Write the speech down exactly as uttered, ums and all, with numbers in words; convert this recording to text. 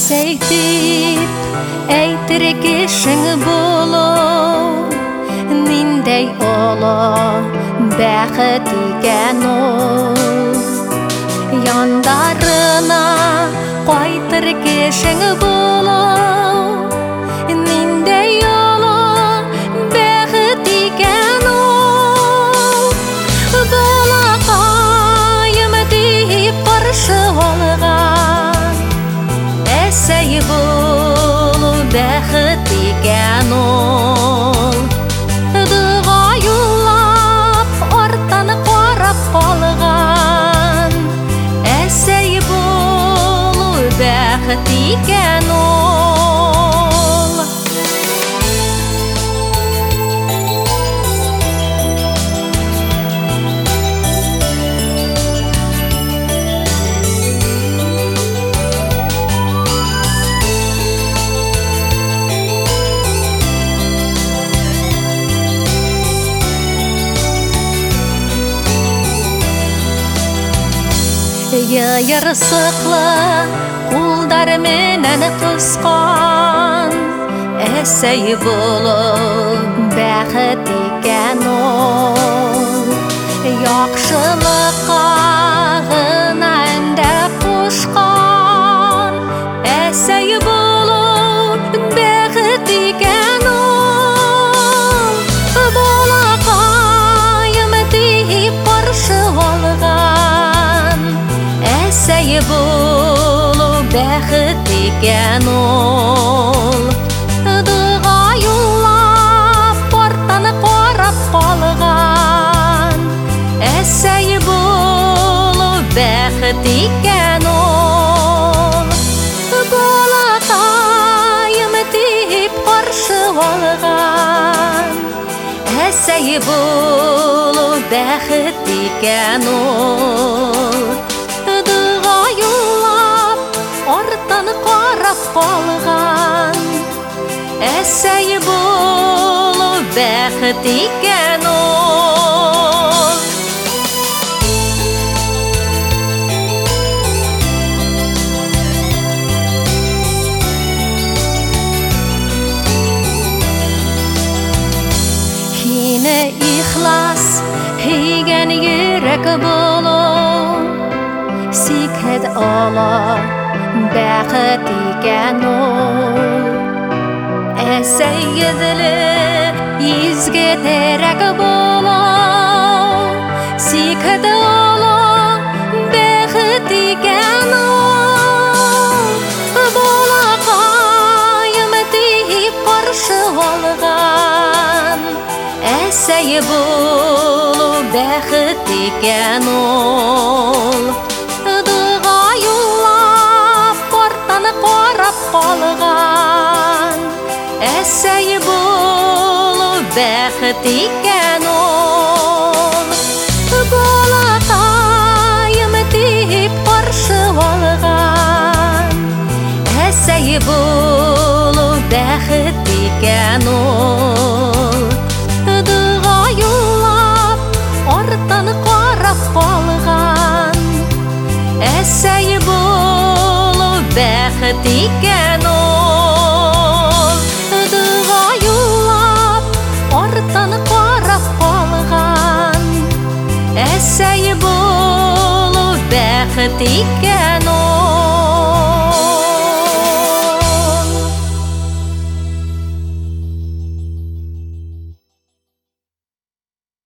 Әсейтіп әйтір кешің болу, ниндей олы бәхет екен ол. Яндарына қайтыр кешің болу, ниндей олы бәхет екен ол. Балақайым дейіп қаршы олған, әсей болу бәхет екен ол. Дұғайылап ортан қарап қалған, әсей болу бәхет екен ол. Йырсықлы қолдар менен қысқан, әсей болу бәхет екен ол. Яқшылыққа ғына әнді қошқан, әсей болу бәхет екен ол. Балақайым дейіп қаршы алған, әсей болу бәхет екен ол. Дұғайылап ортан қарап қалған, әсей болу бәхет екен ол. Балақайым дейіп қаршы алған, әсей болу бәхет екен ол. Ортан қарап қалған, әсей болу бәхет екен ол. Хине ихлас хейген ерек болу, сикхед ала бәхет екен ол. Әсей еділі изге терек болу, сикхед ала бәхет екен ол. Балақайым дейіп қаршы алған, әсей болу бәхет екен ол. Қарап қалған, әсей болу бәхет екен ол. Балақайым дейіп қаршы алған, әсей болу бәхет екен ол. Дұғайылап ортан қарап қалған, әсей болу бәхет екен ол. Дұғайылап ортан қарап қалған, әсей болу бәхет екен